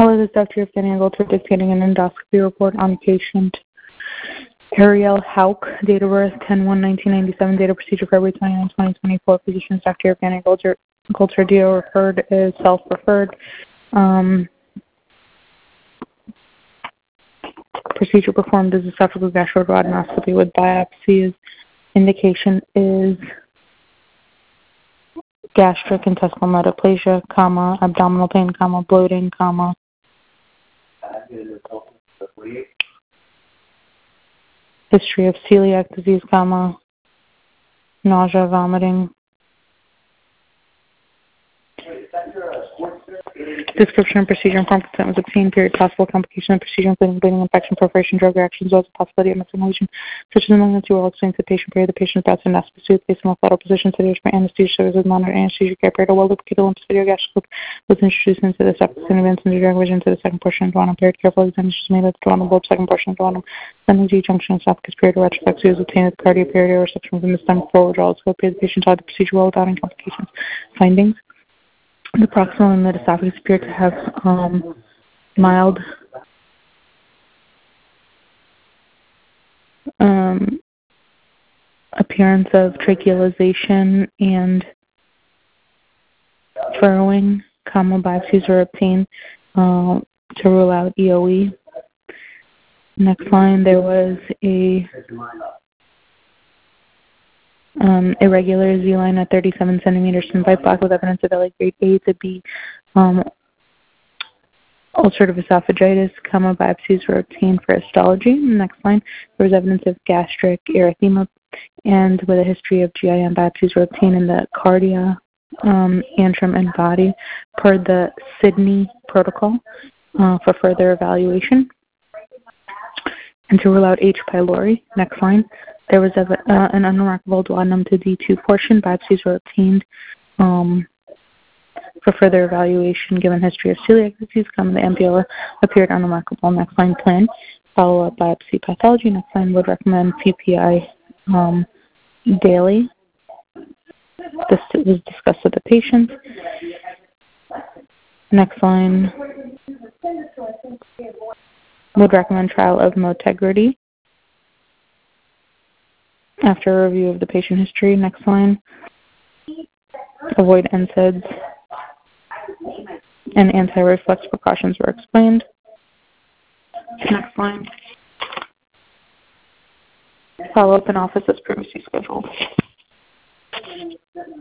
Hello, this is Dr. Evgenia Goldberg dictating an endoscopy report on patient Ariel Hauk, date of birth 10/1/1997, date of procedure February 29, 2024. Physicians Dr. Evgenia Goldberg, DO referred is self-referred. Procedure performed is esophageal gastroduodenoscopy with biopsies. Indication is gastric intestinal metaplasia, abdominal pain, bloating, history of celiac disease, nausea, vomiting. Description of procedure and prompt consent was obtained. Period. Possible complication of procedure, including bleeding, infection, perforation, drug reactions, as well as the possibility of missing lesion, such as malignancy, will explain to the patient. Period. The patient is about to endoscopy based on lateral position. Sedation by anesthesia services with monitored anesthesia care. Period. A well-lubricated lymphocytic gastroscope was introduced into the septic and advanced into drug vision to the second portion of the duodenum. Period. Careful examination is made of the duodenum bulb, second portion of the duodenum. Sending G junction esophagus. Period. Retroflexia was obtained at the cardia. Period. Or reception from the stomach forward withdrawal scope. Period. The patient saw the procedure well without any complications. Findings. The proximal and mid-esophagus appear to have mild appearance of trachealization and furrowing. Biopsies were obtained to rule out EOE. Next line, there was a irregular Z-line at 37 centimeters from bite block with evidence of LA grade A to B ulcerative esophagitis, biopsies were obtained for histology. Next line, there was evidence of gastric erythema, and with a history of GIM, biopsies were obtained in the cardia, antrum, and body per the Sydney protocol for further evaluation. And to rule out H. pylori. Next line, there was an unremarkable duodenum to D2 portion. Biopsies were obtained for further evaluation given history of celiac disease. The ampulla appeared unremarkable. Next line, plan. Follow-up biopsy pathology. Next line, would recommend PPI daily. This was discussed with the patient. Next line, would recommend trial of Motegrity after a review of the patient history. Next line, avoid NSAIDs and anti-reflux precautions were explained. Next line, follow up in office as previously scheduled.